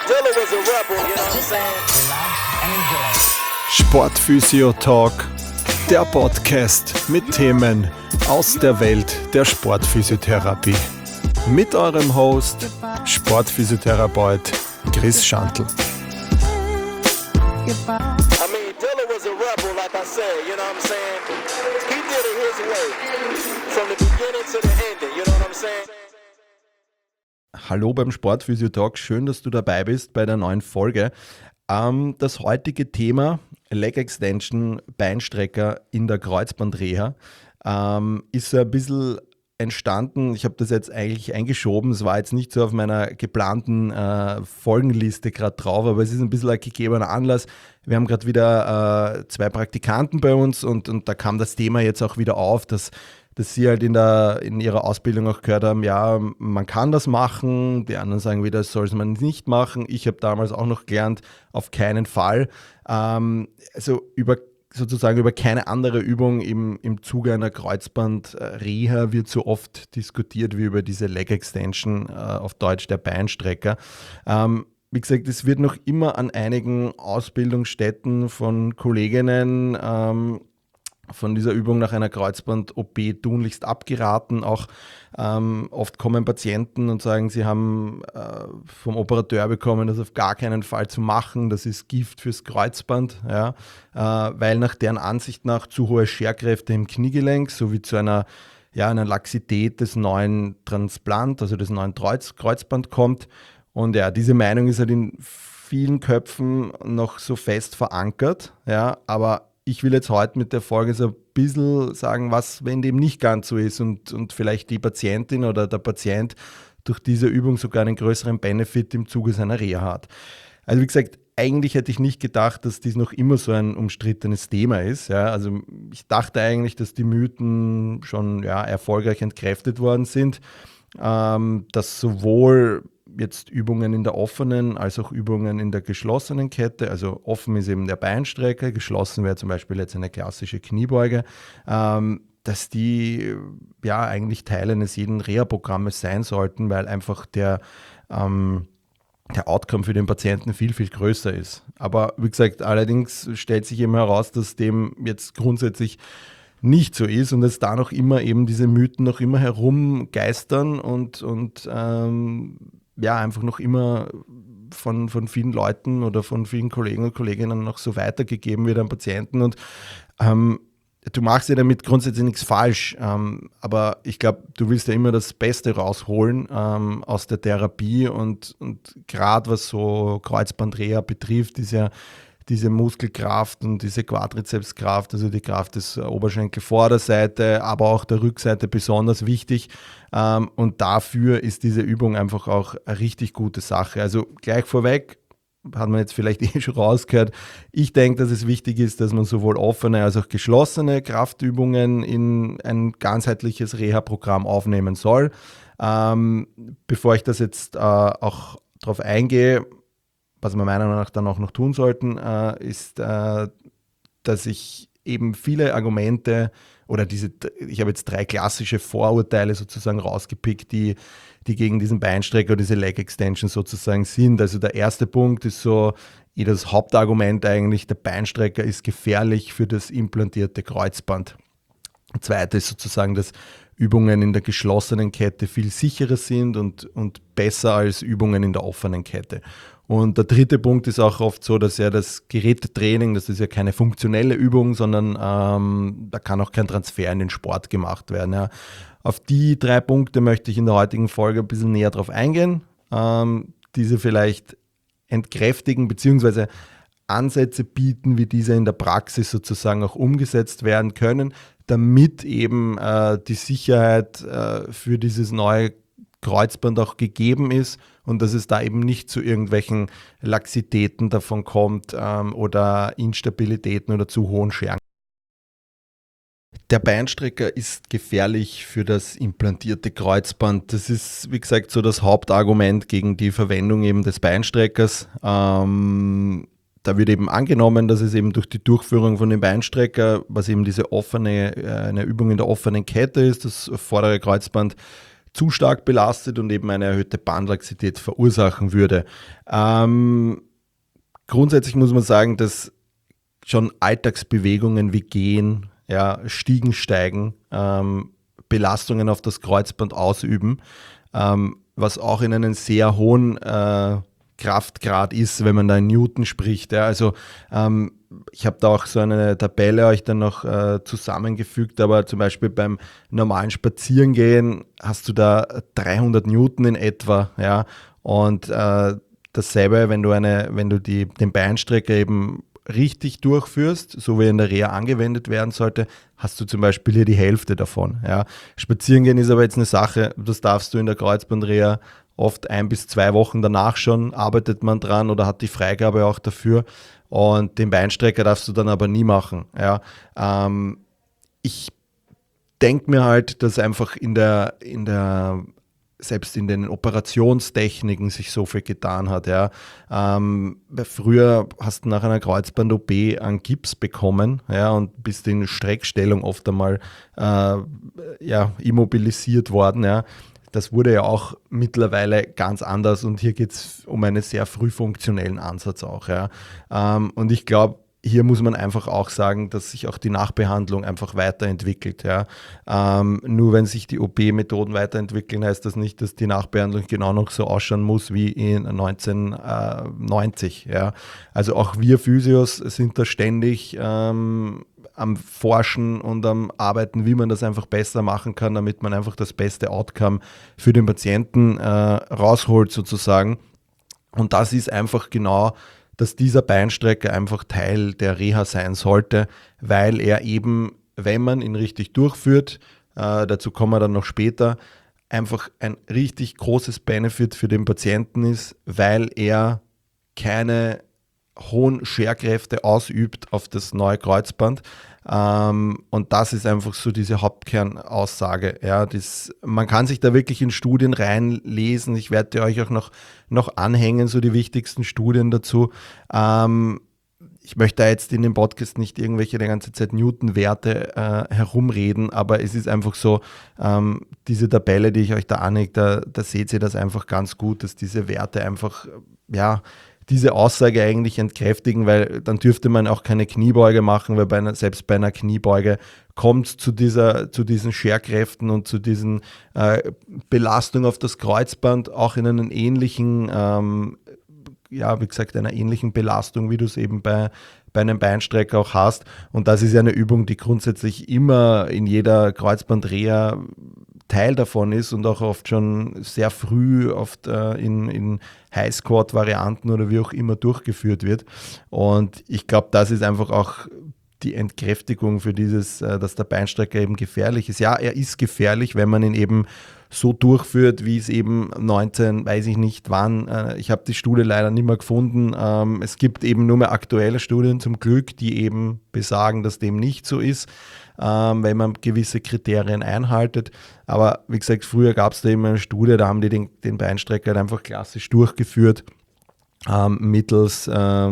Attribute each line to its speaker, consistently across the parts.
Speaker 1: Dilla was a rebel, you know what I'm saying?
Speaker 2: Sportphysio Talk, der Podcast mit Themen aus der Welt der Sportphysiotherapie. Mit eurem Host, Sportphysiotherapeut Chris Schantl.
Speaker 1: I mean, Dilla was a rebel, like I said, you know what I'm saying? He did it his way, from the beginning to the ending, you know what I'm saying?
Speaker 2: Hallo beim Sportphysio Talk, schön, dass du dabei bist bei der neuen Folge. Das heutige Thema, Leg Extension, Beinstrecker in der Kreuzbandreha, ist so ein bisschen entstanden. Ich habe das jetzt eigentlich eingeschoben, es war jetzt nicht so auf meiner geplanten Folgenliste gerade drauf, aber es ist ein bisschen ein gegebener Anlass. Wir haben gerade wieder 2 Praktikanten bei uns und da kam das Thema jetzt auch wieder auf, dass sie halt in ihrer Ausbildung auch gehört haben, ja, man kann das machen, die anderen sagen wieder, das soll man nicht machen. Ich habe damals auch noch gelernt, auf keinen Fall. Also über keine andere Übung im Zuge einer Kreuzband-Reha wird so oft diskutiert wie über diese Leg Extension, auf Deutsch der Beinstrecker. Wie gesagt, es wird noch immer an einigen Ausbildungsstätten von Kolleginnen von dieser Übung nach einer Kreuzband-OP tunlichst abgeraten. Auch oft kommen Patienten und sagen, sie haben vom Operateur bekommen, das auf gar keinen Fall zu machen. Das ist Gift fürs Kreuzband, ja, weil nach deren Ansicht nach zu hohe Scherkräfte im Kniegelenk sowie zu einer Laxität des neuen Transplant, also des neuen Kreuzband kommt. Und ja, diese Meinung ist halt in vielen Köpfen noch so fest verankert, ja, aber ich will jetzt heute mit der Folge so ein bisschen sagen, was, wenn dem nicht ganz so ist und vielleicht die Patientin oder der Patient durch diese Übung sogar einen größeren Benefit im Zuge seiner Reha hat. Also wie gesagt, eigentlich hätte ich nicht gedacht, dass dies noch immer so ein umstrittenes Thema ist. Ja, also ich dachte eigentlich, dass die Mythen schon erfolgreich entkräftet worden sind, dass sowohl jetzt Übungen in der offenen als auch Übungen in der geschlossenen Kette, also offen ist eben der Beinstrecker, geschlossen wäre zum Beispiel jetzt eine klassische Kniebeuge, dass die eigentlich Teil eines jeden Reha-Programmes sein sollten, weil einfach der Outcome für den Patienten viel, viel größer ist. Aber wie gesagt, allerdings stellt sich eben heraus, dass dem jetzt grundsätzlich nicht so ist und dass da noch immer eben diese Mythen noch immer herumgeistern und einfach noch immer von vielen Leuten oder von vielen Kollegen und Kolleginnen noch so weitergegeben wird an Patienten. Und du machst ja damit grundsätzlich nichts falsch, aber ich glaube, du willst ja immer das Beste rausholen aus der Therapie und gerade was so Kreuzbandreha betrifft, ist ja diese Muskelkraft und diese Quadrizepskraft, also die Kraft des Oberschenkelvorderseite, aber auch der Rückseite besonders wichtig. Und dafür ist diese Übung einfach auch eine richtig gute Sache. Also gleich vorweg, hat man jetzt vielleicht schon rausgehört, ich denke, dass es wichtig ist, dass man sowohl offene als auch geschlossene Kraftübungen in ein ganzheitliches Reha-Programm aufnehmen soll. Bevor ich das jetzt auch darauf eingehe, was wir meiner Meinung nach dann auch noch tun sollten, ist, dass ich eben viele Argumente oder ich habe jetzt 3 klassische Vorurteile sozusagen rausgepickt, die gegen diesen Beinstrecker oder diese Leg Extension sozusagen sind. Also der erste Punkt ist so, das Hauptargument eigentlich, der Beinstrecker ist gefährlich für das implantierte Kreuzband. Der zweite ist sozusagen, dass Übungen in der geschlossenen Kette viel sicherer sind und besser als Übungen in der offenen Kette. Und der dritte Punkt ist auch oft so, dass ja das Gerätetraining, das ist ja keine funktionelle Übung, sondern da kann auch kein Transfer in den Sport gemacht werden. Ja. Auf die 3 Punkte möchte ich in der heutigen Folge ein bisschen näher drauf eingehen, diese vielleicht entkräftigen bzw. Ansätze bieten, wie diese in der Praxis sozusagen auch umgesetzt werden können, damit eben die Sicherheit für dieses neue Kreuzband auch gegeben ist und dass es da eben nicht zu irgendwelchen Laxitäten davon kommt oder Instabilitäten oder zu hohen Scheren. Der Beinstrecker ist gefährlich für das implantierte Kreuzband. Das ist, wie gesagt, so das Hauptargument gegen die Verwendung eben des Beinstreckers. Da wird eben angenommen, dass es eben durch die Durchführung von dem Beinstrecker, was eben eine Übung in der offenen Kette ist, das vordere Kreuzband zu stark belastet und eben eine erhöhte Bandlaxität verursachen würde. Grundsätzlich muss man sagen, dass schon Alltagsbewegungen wie Gehen, ja, Stiegen steigen, Belastungen auf das Kreuzband ausüben, was auch in einen sehr hohen Kraftgrad ist, wenn man da in Newton spricht. Ja. Also ich habe da auch so eine Tabelle euch dann noch zusammengefügt, aber zum Beispiel beim normalen Spazierengehen hast du da 300 Newton in etwa, ja, und dasselbe, wenn du den Beinstrecker eben richtig durchführst, so wie in der Reha angewendet werden sollte, hast du zum Beispiel hier die Hälfte davon. Ja. Spazierengehen ist aber jetzt eine Sache, das darfst du in der Kreuzbandreha oft 1 bis 2 Wochen danach schon, arbeitet man dran oder hat die Freigabe auch dafür. Und den Beinstrecker darfst du dann aber nie machen. Ja. Ich denke mir halt, dass einfach selbst in den Operationstechniken sich so viel getan hat. Ja. Weil früher hast du nach einer Kreuzband-OP einen Gips bekommen, ja, und bist in Streckstellung oft einmal immobilisiert worden. Ja. Das wurde ja auch mittlerweile ganz anders und hier geht es um einen sehr früh funktionellen Ansatz auch. Ja. Und ich glaube, hier muss man einfach auch sagen, dass sich auch die Nachbehandlung einfach weiterentwickelt. Ja. Nur wenn sich die OP-Methoden weiterentwickeln, heißt das nicht, dass die Nachbehandlung genau noch so ausschauen muss wie in 1990. Ja. Also auch wir Physios sind da ständig am Forschen und am Arbeiten, wie man das einfach besser machen kann, damit man einfach das beste Outcome für den Patienten rausholt sozusagen. Und das ist einfach genau, dass dieser Beinstrecker einfach Teil der Reha sein sollte, weil er eben, wenn man ihn richtig durchführt, dazu kommen wir dann noch später, einfach ein richtig großes Benefit für den Patienten ist, weil er keine hohen Scherkräfte ausübt auf das neue Kreuzband. Und das ist einfach so diese Hauptkernaussage. Ja, man kann sich da wirklich in Studien reinlesen. Ich werde euch auch noch anhängen, so die wichtigsten Studien dazu. Ich möchte da jetzt in dem Podcast nicht irgendwelche die ganze Zeit Newton-Werte herumreden, aber es ist einfach so, diese Tabelle, die ich euch da anhänge, da seht ihr das einfach ganz gut, dass diese Werte einfach, ja, diese Aussage eigentlich entkräftigen, weil dann dürfte man auch keine Kniebeuge machen, weil selbst bei einer Kniebeuge kommt zu diesen Scherkräften und zu diesen Belastungen auf das Kreuzband auch in einen ähnlichen, wie gesagt, einer ähnlichen Belastung, wie du es eben bei einem Beinstrecker auch hast. Und das ist ja eine Übung, die grundsätzlich immer in jeder Kreuzbandreha Teil davon ist und auch oft schon sehr früh oft in High-Squat-Varianten oder wie auch immer durchgeführt wird. Und ich glaube, das ist einfach auch die Entkräftigung für dass der Beinstrecker eben gefährlich ist. Ja, er ist gefährlich, wenn man ihn eben so durchführt, wie es eben weiß ich nicht wann. Ich habe die Studie leider nicht mehr gefunden. Es gibt eben nur mehr aktuelle Studien zum Glück, die eben besagen, dass dem nicht so ist, wenn man gewisse Kriterien einhaltet. Aber wie gesagt, früher gab es da eben eine Studie, da haben die den Beinstrecker halt einfach klassisch durchgeführt. Mittels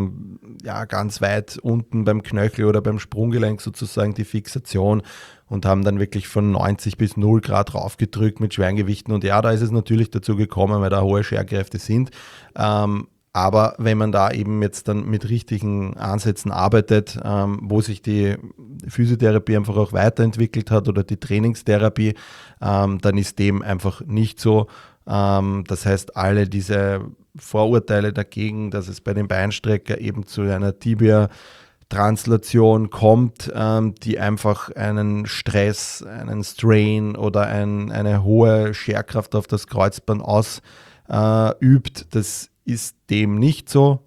Speaker 2: ganz weit unten beim Knöchel oder beim Sprunggelenk sozusagen die Fixation und haben dann wirklich von 90 bis 0 Grad raufgedrückt mit schweren Gewichten. Und ja, da ist es natürlich dazu gekommen, weil da hohe Scherkräfte sind. Aber wenn man da eben jetzt dann mit richtigen Ansätzen arbeitet, wo sich die Physiotherapie einfach auch weiterentwickelt hat oder die Trainingstherapie, dann ist dem einfach nicht so. Das heißt, alle diese Vorurteile dagegen, dass es bei dem Beinstrecker eben zu einer Tibia-Translation kommt, die einfach einen Stress, einen Strain oder eine hohe Scherkraft auf das Kreuzband ausübt, das ist dem nicht so.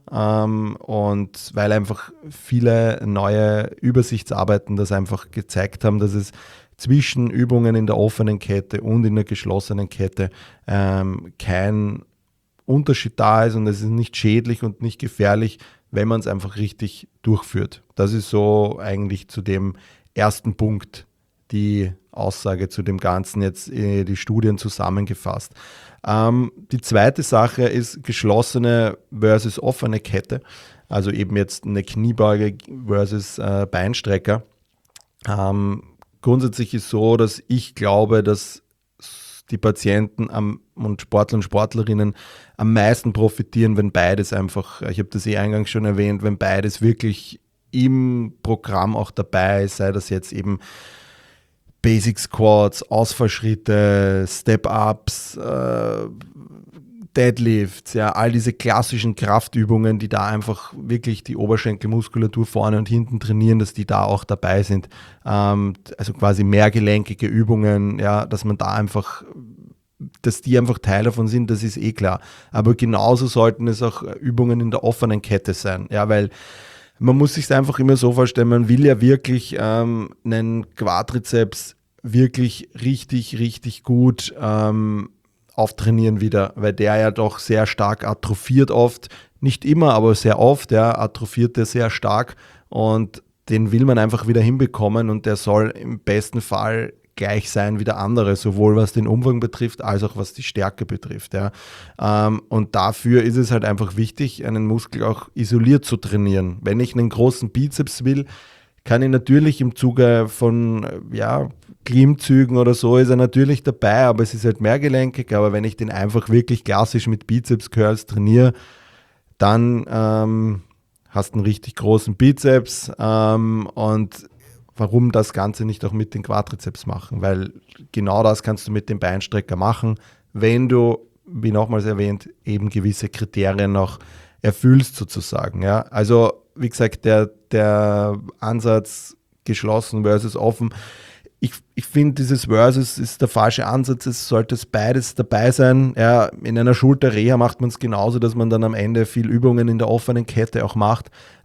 Speaker 2: Und weil einfach viele neue Übersichtsarbeiten das einfach gezeigt haben, dass es zwischen Übungen in der offenen Kette und in der geschlossenen Kette kein Unterschied da ist und es ist nicht schädlich und nicht gefährlich, wenn man es einfach richtig durchführt. Das ist so eigentlich zu dem ersten Punkt die Aussage zu dem Ganzen, jetzt die Studien zusammengefasst. Die zweite Sache ist geschlossene versus offene Kette, also eben jetzt eine Kniebeuge versus Beinstrecker. Grundsätzlich ist so, dass ich glaube, dass die Patienten und Sportler und Sportlerinnen am meisten profitieren, wenn beides einfach, ich habe das eingangs schon erwähnt, wenn beides wirklich im Programm auch dabei ist, sei das jetzt eben Basic Squats, Ausfallschritte, Step-Ups, Deadlifts, ja, all diese klassischen Kraftübungen, die da einfach wirklich die Oberschenkelmuskulatur vorne und hinten trainieren, dass die da auch dabei sind. Also quasi mehrgelenkige Übungen, ja, dass man da einfach, dass die einfach Teil davon sind, das ist eh klar. Aber genauso sollten es auch Übungen in der offenen Kette sein, ja, weil man muss sich es einfach immer so vorstellen, man will ja wirklich einen Quadrizeps wirklich richtig, richtig gut auftrainieren wieder, weil der ja doch sehr stark atrophiert oft, nicht immer, aber sehr oft, ja, atrophiert der sehr stark und den will man einfach wieder hinbekommen und der soll im besten Fall gleich sein wie der andere, sowohl was den Umfang betrifft, als auch was die Stärke betrifft. Ja. Und dafür ist es halt einfach wichtig, einen Muskel auch isoliert zu trainieren. Wenn ich einen großen Bizeps will, kann ich natürlich im Zuge von Klimmzügen oder so ist er natürlich dabei, aber es ist halt mehrgelenkig. Aber wenn ich den einfach wirklich klassisch mit Bizeps-Curls trainiere, dann hast du einen richtig großen Bizeps und warum das Ganze nicht auch mit den Quadrizeps machen? Weil genau das kannst du mit dem Beinstrecker machen, wenn du, wie nochmals erwähnt, eben gewisse Kriterien noch erfüllst sozusagen. Ja? Also wie gesagt, der Ansatz geschlossen versus offen, ich finde, dieses Versus ist der falsche Ansatz, es sollte beides dabei sein. Ja, in einer Schulter-Reha macht man es genauso, dass man dann am Ende viel Übungen in der offenen Kette auch macht.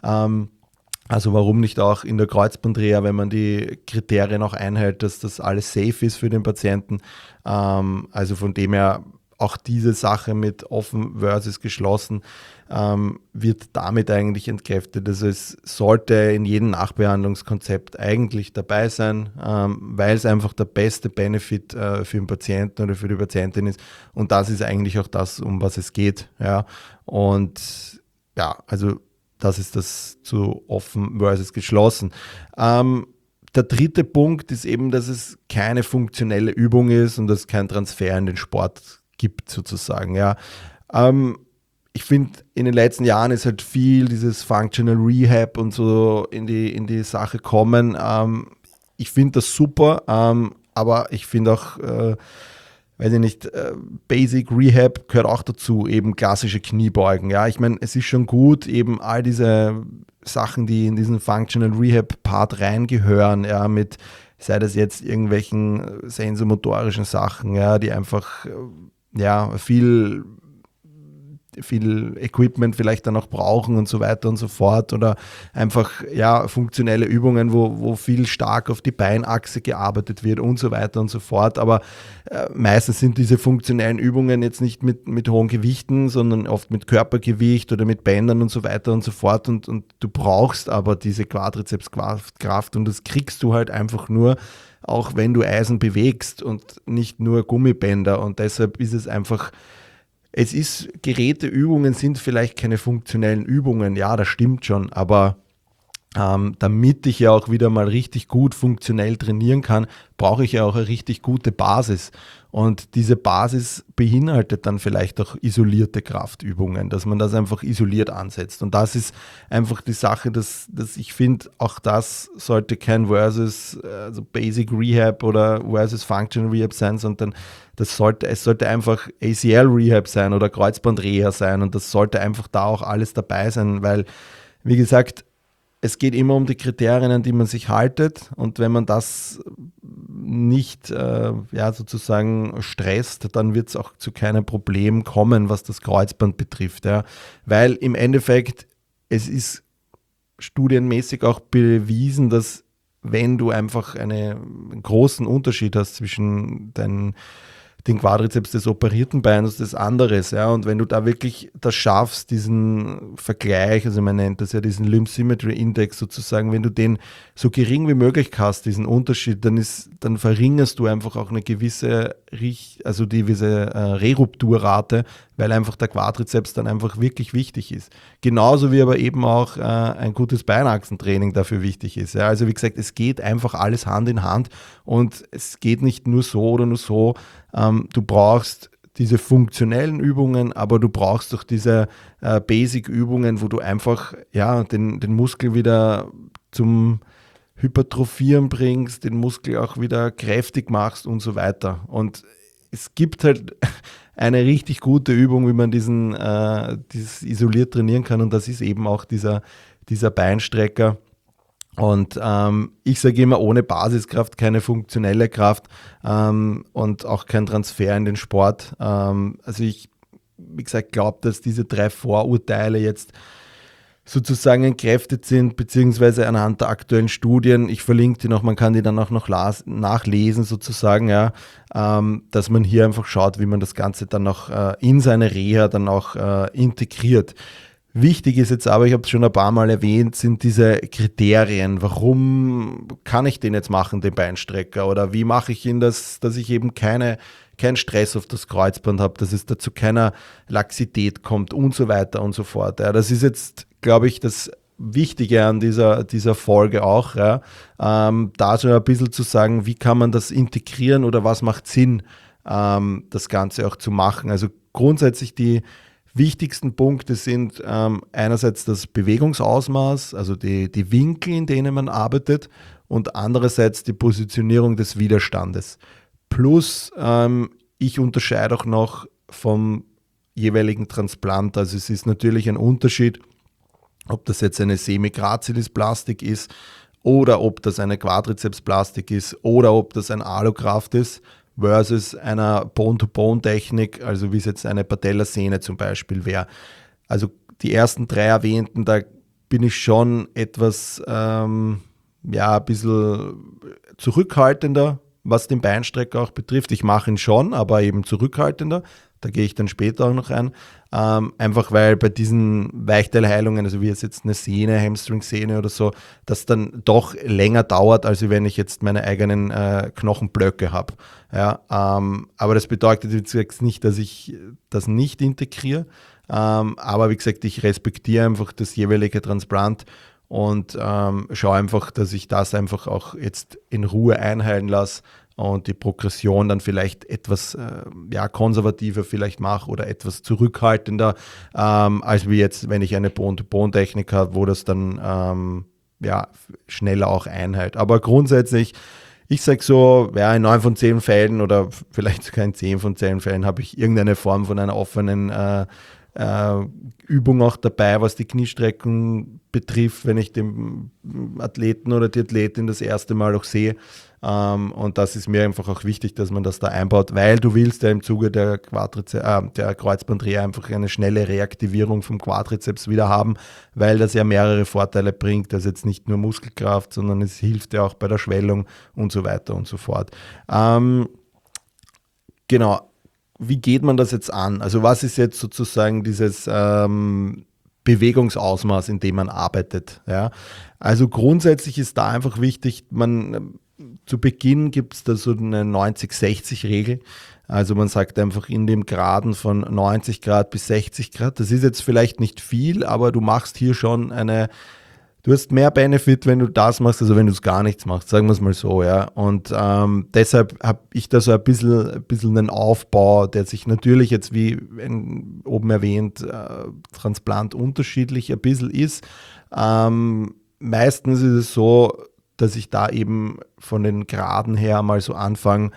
Speaker 2: Also warum nicht auch in der Kreuzbandreha, wenn man die Kriterien auch einhält, dass das alles safe ist für den Patienten. Also von dem her auch diese Sache mit offen versus geschlossen wird damit eigentlich entkräftet. Also es sollte in jedem Nachbehandlungskonzept eigentlich dabei sein, weil es einfach der beste Benefit für den Patienten oder für die Patientin ist. Und das ist eigentlich auch das, um was es geht. Ja. Und ja, also das ist das zu offen versus geschlossen. Der dritte Punkt ist eben, dass es keine funktionelle Übung ist und dass es kein Transfer in den Sport gibt sozusagen. Ja. Ich finde, in den letzten Jahren ist halt viel dieses Functional Rehab und so in die Sache kommen. Ich finde das super, aber ich finde auch, weiß ich nicht, Basic Rehab gehört auch dazu, eben klassische Kniebeugen. Ja, ich meine, es ist schon gut, eben all diese Sachen, die in diesen Functional Rehab Part reingehören, ja, mit, sei das jetzt irgendwelchen sensomotorischen Sachen, ja, die einfach, viel Equipment vielleicht dann auch brauchen und so weiter und so fort oder einfach funktionelle Übungen, wo viel stark auf die Beinachse gearbeitet wird und so weiter und so fort, aber meistens sind diese funktionellen Übungen jetzt nicht mit hohen Gewichten, sondern oft mit Körpergewicht oder mit Bändern und so weiter und so fort und du brauchst aber diese Quadrizepskraft und das kriegst du halt einfach nur, auch wenn du Eisen bewegst und nicht nur Gummibänder und deshalb ist es einfach, Geräteübungen sind vielleicht keine funktionellen Übungen, ja, das stimmt schon, aber damit ich ja auch wieder mal richtig gut funktionell trainieren kann, brauche ich ja auch eine richtig gute Basis. Und diese Basis beinhaltet dann vielleicht auch isolierte Kraftübungen, dass man das einfach isoliert ansetzt. Und das ist einfach die Sache, dass ich finde, auch das sollte kein Versus, also Basic Rehab oder Versus Functional Rehab sein, sondern es sollte einfach ACL Rehab sein oder Kreuzbandreha sein. Und das sollte einfach da auch alles dabei sein, weil, wie gesagt, es geht immer um die Kriterien, an die man sich haltet und wenn man das nicht sozusagen stresst, dann wird es auch zu keinem Problem kommen, was das Kreuzband betrifft. Ja. Weil im Endeffekt, es ist studienmäßig auch bewiesen, dass wenn du einfach einen großen Unterschied hast zwischen den Quadrizeps des operierten Beines des anderes, ja, und wenn du da wirklich das schaffst, diesen Vergleich, also man nennt das ja diesen Limb Symmetry Index sozusagen, wenn du den so gering wie möglich hast, diesen Unterschied, dann verringerst du einfach auch eine gewisse Rerupturrate, weil einfach der Quadrizeps dann einfach wirklich wichtig ist. Genauso wie aber eben auch ein gutes Beinachsentraining dafür wichtig ist. Ja. Also wie gesagt, es geht einfach alles Hand in Hand und es geht nicht nur so oder nur so. Du brauchst diese funktionellen Übungen, aber du brauchst auch diese Basic-Übungen, wo du einfach den Muskel wieder zum Hypertrophieren bringst, den Muskel auch wieder kräftig machst und so weiter. Und es gibt halt eine richtig gute Übung, wie man dieses isoliert trainieren kann, und das ist eben auch dieser Beinstrecker. Und ich sage immer, ohne Basiskraft keine funktionelle Kraft und auch kein Transfer in den Sport. Also ich, wie gesagt, glaube, dass diese 3 Vorurteile jetzt sozusagen entkräftet sind, beziehungsweise anhand der aktuellen Studien, ich verlinke die noch, man kann die dann auch noch nachlesen sozusagen, ja, dass man hier einfach schaut, wie man das Ganze dann auch in seine Reha dann auch integriert. Wichtig ist jetzt aber, ich habe es schon ein paar Mal erwähnt, sind diese Kriterien. Warum kann ich den jetzt machen, den Beinstrecker? Oder wie mache ich ihn, dass ich eben keinen Stress auf das Kreuzband habe, dass es dazu keiner Laxität kommt und so weiter und so fort. Ja, das ist jetzt, glaube ich, das Wichtige an dieser Folge auch. Ja, da so ein bisschen zu sagen, wie kann man das integrieren oder was macht Sinn, das Ganze auch zu machen. Also grundsätzlich die wichtigsten Punkte sind einerseits das Bewegungsausmaß, also die Winkel, in denen man arbeitet, und andererseits die Positionierung des Widerstandes. Plus, ich unterscheide auch noch vom jeweiligen Transplant. Also es ist natürlich ein Unterschied, ob das jetzt eine Semi-Gracilis-Plastik ist oder ob das eine Quadrizepsplastik ist oder ob das ein Allograft ist, versus einer Bone-to-Bone-Technik, also wie es jetzt eine Patellasehne zum Beispiel wäre. Also die ersten 3 erwähnten, da bin ich schon etwas, ein bisschen zurückhaltender, was den Beinstrecker auch betrifft. Ich mache ihn schon, aber eben zurückhaltender. Da gehe ich dann später auch noch rein. Einfach weil bei diesen Weichteilheilungen, also wie jetzt eine Sehne, Hamstring-Sehne oder so, das dann doch länger dauert, als wenn ich jetzt meine eigenen Knochenblöcke habe. Ja, aber das bedeutet jetzt nicht, dass ich das nicht integriere. Aber wie gesagt, ich respektiere einfach das jeweilige Transplant und schaue einfach, dass ich das einfach auch jetzt in Ruhe einheilen lasse und die Progression dann vielleicht etwas konservativer vielleicht mache oder etwas zurückhaltender, als wie jetzt, wenn ich eine Bone-to-Bone-Technik habe, wo das dann schneller auch einhält. Aber grundsätzlich, ich sage so, in 9 von 10 Fällen oder vielleicht sogar in 10 von 10 Fällen habe ich irgendeine Form von einer offenen Übung auch dabei, was die Kniestreckung betrifft, wenn ich den Athleten oder die Athletin das erste Mal auch sehe. Und das ist mir einfach auch wichtig, dass man das da einbaut, weil du willst ja im Zuge der Kreuzbandreha einfach eine schnelle Reaktivierung vom Quadrizeps wieder haben, weil das ja mehrere Vorteile bringt. Das ist jetzt nicht nur Muskelkraft, sondern es hilft ja auch bei der Schwellung und so weiter und so fort. Genau. Wie geht man das jetzt an? Also was ist jetzt sozusagen dieses Bewegungsausmaß, in dem man arbeitet? Ja? Also grundsätzlich ist da einfach wichtig, zu Beginn gibt es da so eine 90-60-Regel. Also man sagt einfach in dem Graden von 90 Grad bis 60 Grad. Das ist jetzt vielleicht nicht viel, aber du machst hier schon du hast mehr Benefit, wenn du das machst, also wenn du es gar nichts machst, sagen wir es mal so, ja. Und deshalb habe ich da so ein bisschen einen Aufbau, der sich natürlich jetzt, wie oben erwähnt, Transplant unterschiedlich ein bisschen ist. Meistens ist es so, dass ich da eben von den Graden her mal so anfange,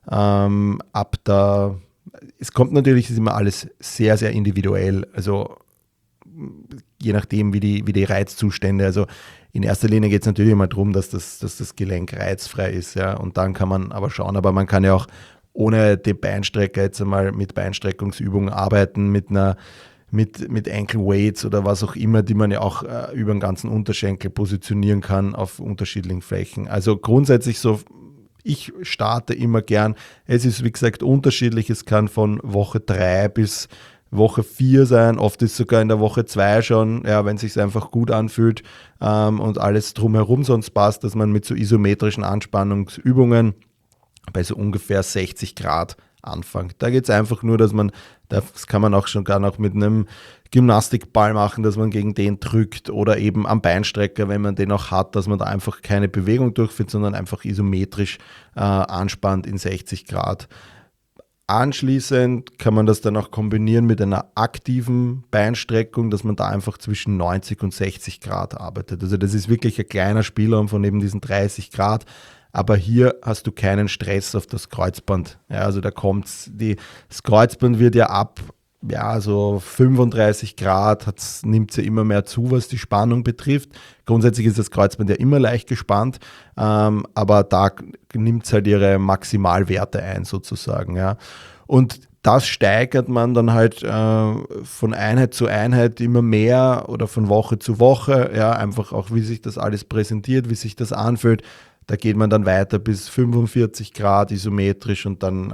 Speaker 2: es kommt natürlich, es ist immer alles sehr, sehr individuell, also je nachdem, wie die Reizzustände, also in erster Linie geht es natürlich immer darum, dass das Gelenk reizfrei ist, ja, und dann kann man aber schauen, aber man kann ja auch ohne den Beinstrecker jetzt einmal mit Beinstreckungsübungen arbeiten, mit Ankle Weights oder was auch immer, die man ja auch über den ganzen Unterschenkel positionieren kann auf unterschiedlichen Flächen. Also grundsätzlich so, ich starte immer gern, es ist wie gesagt unterschiedlich, es kann von Woche 3 bis Woche 4 sein, oft ist sogar in der Woche 2 schon, ja, wenn es sich einfach gut anfühlt und alles drumherum sonst passt, dass man mit so isometrischen Anspannungsübungen bei so ungefähr 60 Grad anfängt. Da geht es einfach nur, das kann man auch schon gar noch mit einem Gymnastikball machen, dass man gegen den drückt oder eben am Beinstrecker, wenn man den auch hat, dass man da einfach keine Bewegung durchführt, sondern einfach isometrisch anspannt in 60 Grad. Anschließend kann man das dann auch kombinieren mit einer aktiven Beinstreckung, dass man da einfach zwischen 90 und 60 Grad arbeitet. Also das ist wirklich ein kleiner Spielraum von eben diesen 30 Grad. Aber hier hast du keinen Stress auf das Kreuzband. Ja, also da kommt's, das Kreuzband wird ja ab, ja, so 35 Grad nimmt es ja immer mehr zu, was die Spannung betrifft. Grundsätzlich ist das Kreuzband ja immer leicht gespannt, aber da nimmt es halt ihre Maximalwerte ein sozusagen. Ja. Und das steigert man dann halt von Einheit zu Einheit immer mehr oder von Woche zu Woche. Ja, einfach auch, wie sich das alles präsentiert, wie sich das anfühlt. Da geht man dann weiter bis 45 Grad isometrisch und dann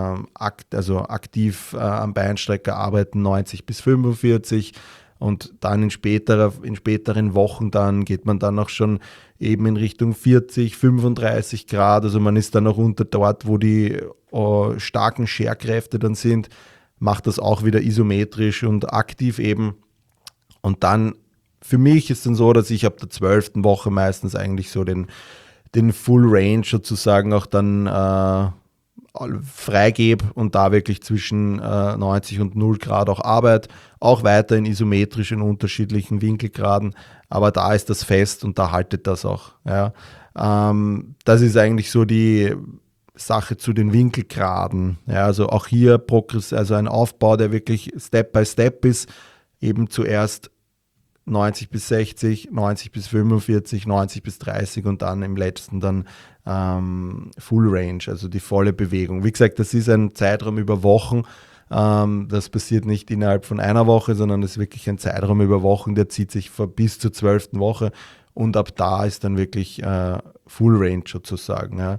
Speaker 2: aktiv am Beinstrecker arbeiten 90 bis 45 und dann in späteren Wochen dann geht man dann auch schon eben in Richtung 40, 35 Grad. Also man ist dann auch unter dort, wo die starken Scherkräfte dann sind, macht das auch wieder isometrisch und aktiv eben. Und dann, für mich ist dann so, dass ich ab der 12. Woche meistens eigentlich so den Full Range sozusagen auch dann freigebe und da wirklich zwischen 90 und 0 Grad auch arbeite, auch weiter in isometrisch in unterschiedlichen Winkelgraden, aber da ist das fest und da haltet das auch. Ja. Das ist eigentlich so die Sache zu den Winkelgraden. Ja, also auch hier also ein Aufbau, der wirklich Step by Step ist, eben zuerst 90 bis 60, 90 bis 45, 90 bis 30 und dann im letzten dann Full Range, also die volle Bewegung. Wie gesagt, das ist ein Zeitraum über Wochen. Das passiert nicht innerhalb von einer Woche, sondern es ist wirklich ein Zeitraum über Wochen, der zieht sich bis zur 12. Woche und ab da ist dann wirklich Full Range sozusagen. Ja.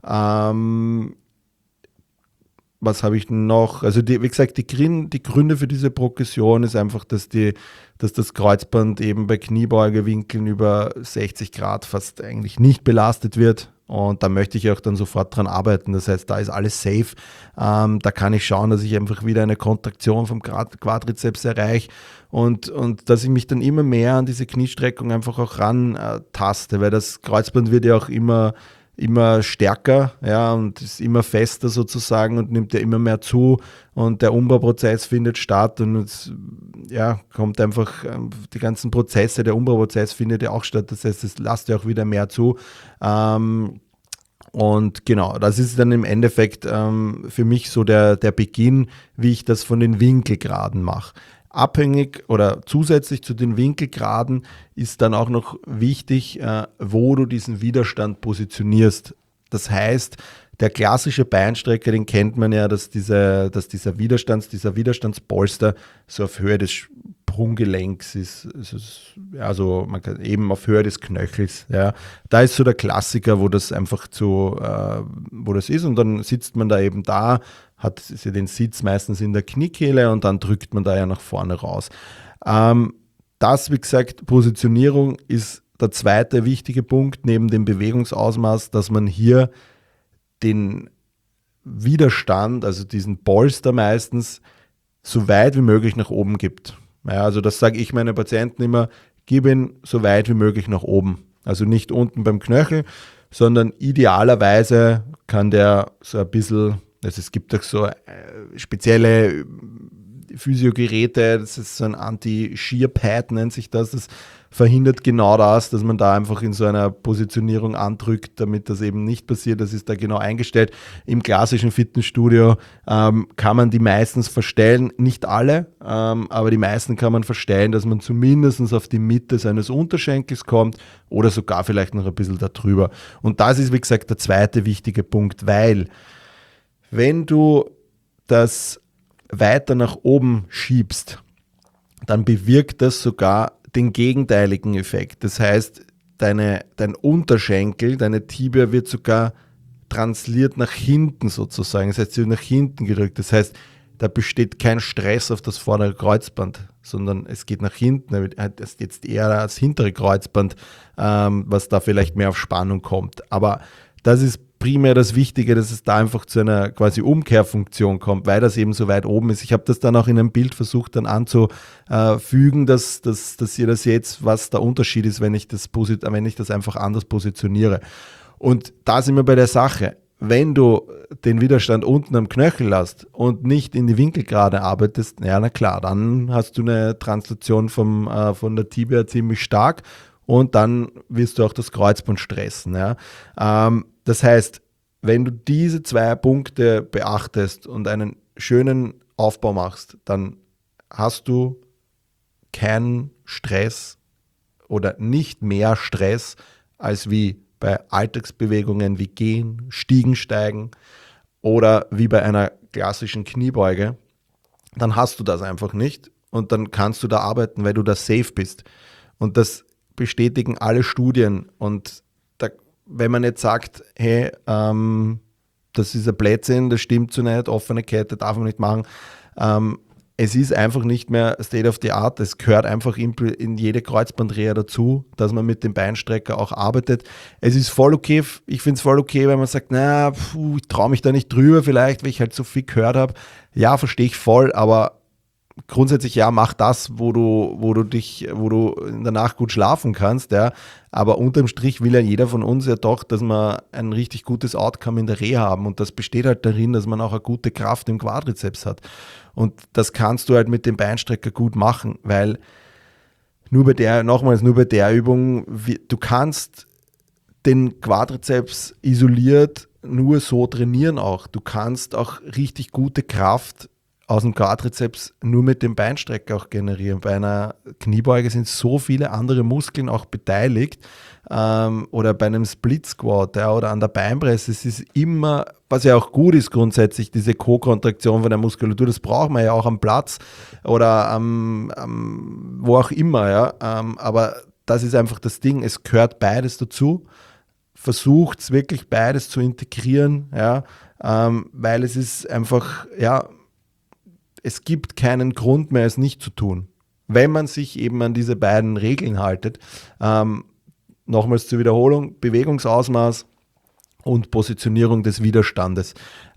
Speaker 2: Was habe ich noch? Also wie gesagt, die Gründe für diese Progression ist einfach, dass das Kreuzband eben bei Kniebeugewinkeln über 60 Grad fast eigentlich nicht belastet wird. Und da möchte ich auch dann sofort dran arbeiten. Das heißt, da ist alles safe. Da kann ich schauen, dass ich einfach wieder eine Kontraktion vom Quadrizeps erreiche und dass ich mich dann immer mehr an diese Kniestreckung einfach auch ran taste, weil das Kreuzband wird ja auch immer stärker, ja, und ist immer fester sozusagen und nimmt ja immer mehr zu und der Umbauprozess findet statt und es, ja, kommt einfach die ganzen Prozesse, der Umbauprozess findet ja auch statt, das heißt, es lasst ja auch wieder mehr zu. Und genau, das ist dann im Endeffekt für mich so der Beginn, wie ich das von den Winkelgraden mache. Abhängig oder zusätzlich zu den Winkelgraden ist dann auch noch wichtig, wo du diesen Widerstand positionierst. Das heißt, der klassische Beinstrecker, den kennt man ja, dass dieser Widerstandspolster so auf Höhe des Sprunggelenks ist, also man kann eben auf Höhe des Knöchels. Ja. Da ist so der Klassiker, wo das einfach wo das ist und dann sitzt man da eben da, hat sie den Sitz meistens in der Kniekehle und dann drückt man da ja nach vorne raus. Das, wie gesagt, Positionierung ist der zweite wichtige Punkt neben dem Bewegungsausmaß, dass man hier den Widerstand, also diesen Polster meistens, so weit wie möglich nach oben gibt. Ja, also das sage ich meinen Patienten immer, gib ihn so weit wie möglich nach oben. Also nicht unten beim Knöchel, sondern idealerweise kann der so ein bisschen, also es gibt auch so spezielle Physiogeräte, das ist so ein Anti-Shear-Pad, nennt sich das. Das verhindert genau das, dass man da einfach in so einer Positionierung andrückt, damit das eben nicht passiert. Das ist da genau eingestellt. Im klassischen Fitnessstudio kann man die meistens verstellen, nicht alle, aber die meisten kann man verstellen, dass man zumindest auf die Mitte seines Unterschenkels kommt oder sogar vielleicht noch ein bisschen darüber. Und das ist, wie gesagt, der zweite wichtige Punkt, weil wenn du das weiter nach oben schiebst, dann bewirkt das sogar den gegenteiligen Effekt. Das heißt, dein Unterschenkel, deine Tibia wird sogar transliert nach hinten sozusagen. Das heißt, sie wird nach hinten gedrückt. Das heißt, da besteht kein Stress auf das vordere Kreuzband, sondern es geht nach hinten. Es ist jetzt eher das hintere Kreuzband, was da vielleicht mehr auf Spannung kommt. Aber das ist primär das Wichtige, dass es da einfach zu einer quasi Umkehrfunktion kommt, weil das eben so weit oben ist. Ich habe das dann auch in einem Bild versucht dann anzufügen, dass ihr das jetzt, was der Unterschied ist, wenn ich das einfach anders positioniere. Und da sind wir bei der Sache. wenn du den Widerstand unten am Knöchel hast und nicht in die Winkelgrade arbeitest, ja, na klar, dann hast du eine Translation von der Tibia ziemlich stark und dann wirst du auch das Kreuzband stressen. Ja. Das heißt, wenn du diese 2 Punkte beachtest und einen schönen Aufbau machst, dann hast du keinen Stress oder nicht mehr Stress als wie bei Alltagsbewegungen wie Gehen, Stiegen steigen oder wie bei einer klassischen Kniebeuge. Dann hast du das einfach nicht und dann kannst du da arbeiten, weil du da safe bist. Und das bestätigen alle Studien. Und da, wenn man jetzt sagt, hey, das ist ein Blödsinn, das stimmt so nicht, offene Kette darf man nicht machen, es ist einfach nicht mehr State of the Art. Es gehört einfach in jede Kreuzbandreha dazu, dass man mit dem Beinstrecker auch arbeitet. Es ist voll okay, ich finde es voll okay, wenn man sagt, naja, ich traue mich da nicht drüber vielleicht, weil ich halt so viel gehört habe. Ja, verstehe ich voll, aber grundsätzlich ja, mach das, wo du in der Nacht gut schlafen kannst, ja. Aber unterm Strich will ja jeder von uns ja doch, dass wir ein richtig gutes Outcome in der Reha haben. Und das besteht halt darin, dass man auch eine gute Kraft im Quadrizeps hat. Und das kannst du halt mit dem Beinstrecker gut machen, weil nur bei der Übung, du kannst den Quadrizeps isoliert nur so trainieren auch. Du kannst auch richtig gute Kraft aus dem Quadrizeps nur mit dem Beinstrecker auch generieren. Bei einer Kniebeuge sind so viele andere Muskeln auch beteiligt, oder bei einem Split Squat, ja, oder an der Beinpresse. Es ist immer, was ja auch gut ist grundsätzlich, diese Co-Kontraktion von der Muskulatur, das braucht man ja auch am Platz oder wo auch immer. Ja. Aber das ist einfach das Ding, es gehört beides dazu. Versucht es wirklich beides zu integrieren, ja, weil es ist einfach, ja, es gibt keinen Grund mehr, es nicht zu tun, wenn man sich eben an diese beiden Regeln haltet. Nochmals zur Wiederholung, Bewegungsausmaß und Positionierung des Widerstandes.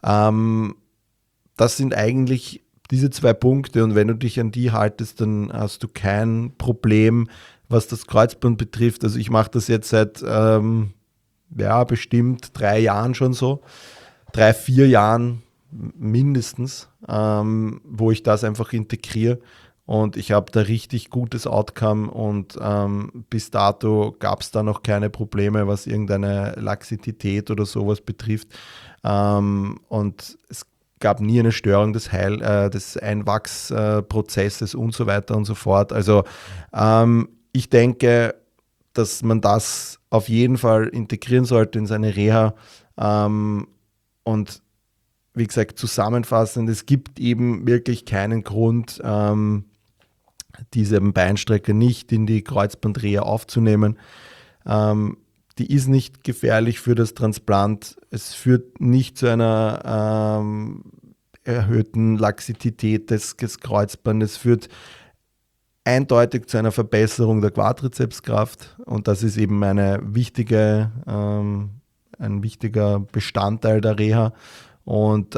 Speaker 2: Das sind eigentlich diese 2 Punkte und wenn du dich an die haltest, dann hast du kein Problem, was das Kreuzband betrifft. Also ich mache das jetzt seit bestimmt 3 Jahren schon so, 3, 4 Jahren mindestens, wo ich das einfach integriere und ich habe da richtig gutes Outcome und bis dato gab es da noch keine Probleme, was irgendeine Laxität oder sowas betrifft, und es gab nie eine Störung des Einwachsprozesses und so weiter und so fort. Also ich denke, dass man das auf jeden Fall integrieren sollte in seine Reha, und wie gesagt, zusammenfassend, es gibt eben wirklich keinen Grund, diesen Beinstrecker nicht in die Kreuzbandreha aufzunehmen. Die ist nicht gefährlich für das Transplant. Es führt nicht zu einer erhöhten Laxität des Kreuzbandes. Es führt eindeutig zu einer Verbesserung der Quadrizepskraft und das ist eben ein wichtiger Bestandteil der Reha. Und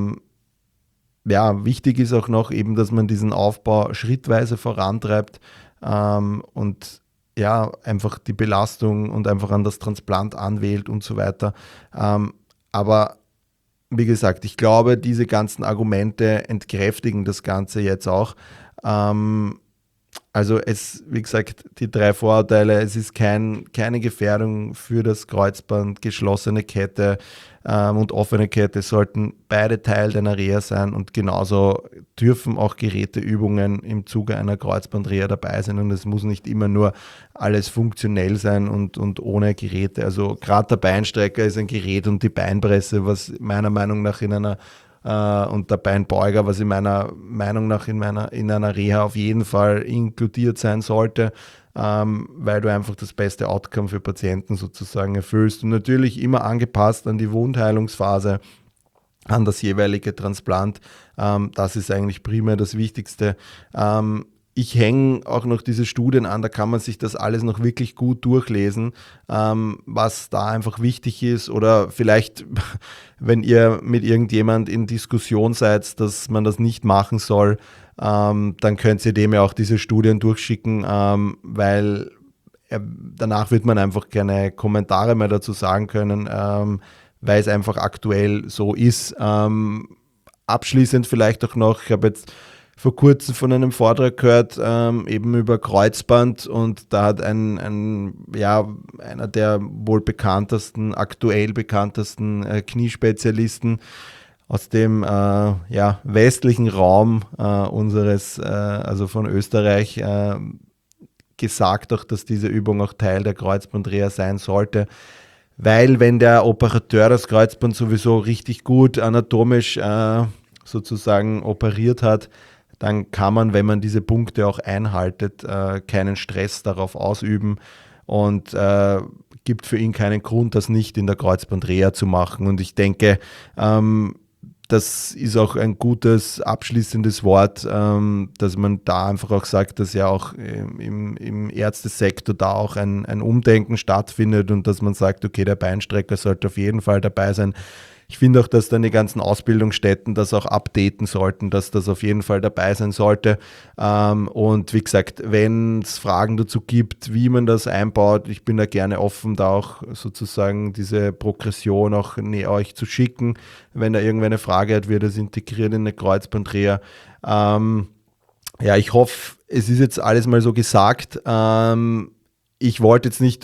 Speaker 2: wichtig ist auch noch eben, dass man diesen Aufbau schrittweise vorantreibt und ja, einfach die Belastung und einfach an das Transplant anwählt und so weiter. Aber wie gesagt, ich glaube, diese ganzen Argumente entkräftigen das Ganze jetzt auch. Also wie gesagt, die 3 Vorurteile, es ist keine Gefährdung für das Kreuzband, geschlossene Kette und offene Kette sollten beide Teil deiner Reha sein und genauso dürfen auch Geräteübungen im Zuge einer Kreuzbandreha dabei sein und es muss nicht immer nur alles funktionell sein und ohne Geräte. Also gerade der Beinstrecker ist ein Gerät und die Beinpresse, was meiner Meinung nach und der Beinbeuger, was in meiner Meinung nach in einer Reha auf jeden Fall inkludiert sein sollte, weil du einfach das beste Outcome für Patienten sozusagen erfüllst und natürlich immer angepasst an die Wundheilungsphase, an das jeweilige Transplant. Das ist eigentlich primär das Wichtigste. Ich hänge auch noch diese Studien an, da kann man sich das alles noch wirklich gut durchlesen, was da einfach wichtig ist oder vielleicht, wenn ihr mit irgendjemand in Diskussion seid, dass man das nicht machen soll, dann könnt ihr dem ja auch diese Studien durchschicken, weil danach wird man einfach keine Kommentare mehr dazu sagen können, weil es einfach aktuell so ist. Abschließend vielleicht auch noch, ich habe jetzt vor kurzem von einem Vortrag gehört, eben über Kreuzband, und da hat einer der wohl aktuell bekanntesten Kniespezialisten aus dem westlichen Raum also von Österreich, gesagt auch, dass diese Übung auch Teil der Kreuzbandreha sein sollte, weil wenn der Operateur das Kreuzband sowieso richtig gut anatomisch sozusagen operiert hat, dann kann man, wenn man diese Punkte auch einhaltet, keinen Stress darauf ausüben und gibt für ihn keinen Grund, das nicht in der Kreuzbandreha zu machen. Und ich denke, das ist auch ein gutes abschließendes Wort, dass man da einfach auch sagt, dass ja auch im Ärztesektor da auch ein Umdenken stattfindet und dass man sagt, okay, der Beinstrecker sollte auf jeden Fall dabei sein. Ich finde auch, dass dann die ganzen Ausbildungsstätten das auch updaten sollten, dass das auf jeden Fall dabei sein sollte. Und wie gesagt, wenn es Fragen dazu gibt, wie man das einbaut, ich bin da gerne offen, da auch sozusagen diese Progression auch euch zu schicken. Wenn da irgendeine Frage hat, wird das integriert in eine Kreuzbandreha. Ich hoffe, es ist jetzt alles mal so gesagt. Ich wollte jetzt nicht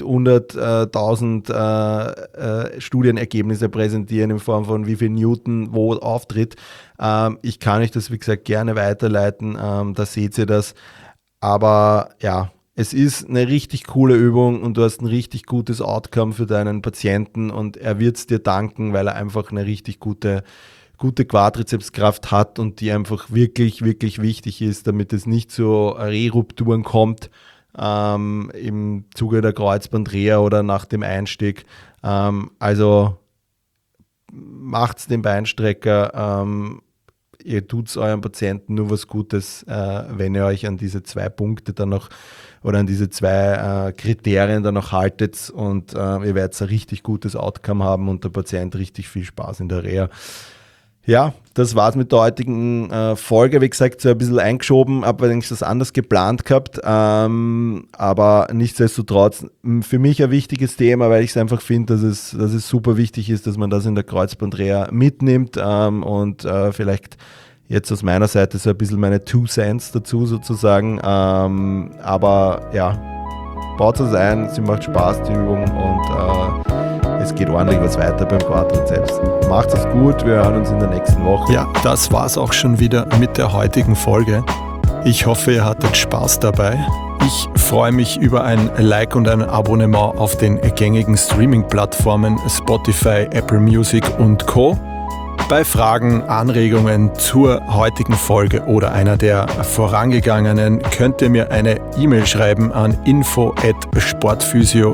Speaker 2: 100.000 Studienergebnisse präsentieren in Form von wie viel Newton wo auftritt. Ich kann euch das, wie gesagt, gerne weiterleiten. Da seht ihr das. Aber ja, es ist eine richtig coole Übung und du hast ein richtig gutes Outcome für deinen Patienten und er wird es dir danken, weil er einfach eine richtig gute Quadrizepskraft hat und die einfach wirklich, wirklich wichtig ist, damit es nicht zu Rerupturen kommt. Im Zuge der Kreuzbandreha oder nach dem Einstieg. Also macht's den Beinstrecker, ihr tut's eurem Patienten nur was Gutes, wenn ihr euch an diese 2 Punkte dann noch oder an diese 2 Kriterien dann noch haltet und ihr werdet ein richtig gutes Outcome haben und der Patient richtig viel Spaß in der Reha. Ja, das war's mit der heutigen Folge. Wie gesagt, so ein bisschen eingeschoben, habe eigentlich das anders geplant gehabt. Aber nichtsdestotrotz für mich ein wichtiges Thema, weil ich es einfach finde, dass es super wichtig ist, dass man das in der Kreuzbandreha mitnimmt. Und vielleicht jetzt aus meiner Seite so ein bisschen meine 2 Cents dazu sozusagen. Aber ja, baut es ein, sie macht Spaß, die Übung, und es geht ordentlich was weiter beim Quadrizeps. Macht es gut, wir hören uns in der nächsten Woche.
Speaker 3: Ja, das war's auch schon wieder mit der heutigen Folge. Ich hoffe, ihr hattet Spaß dabei. Ich freue mich über ein Like und ein Abonnement auf den gängigen Streaming-Plattformen Spotify, Apple Music und Co. Bei Fragen, Anregungen zur heutigen Folge oder einer der vorangegangenen könnt ihr mir eine E-Mail schreiben an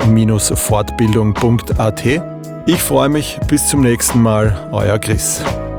Speaker 3: info@sportphysio-fortbildung.at. Ich freue mich, bis zum nächsten Mal, euer Chris.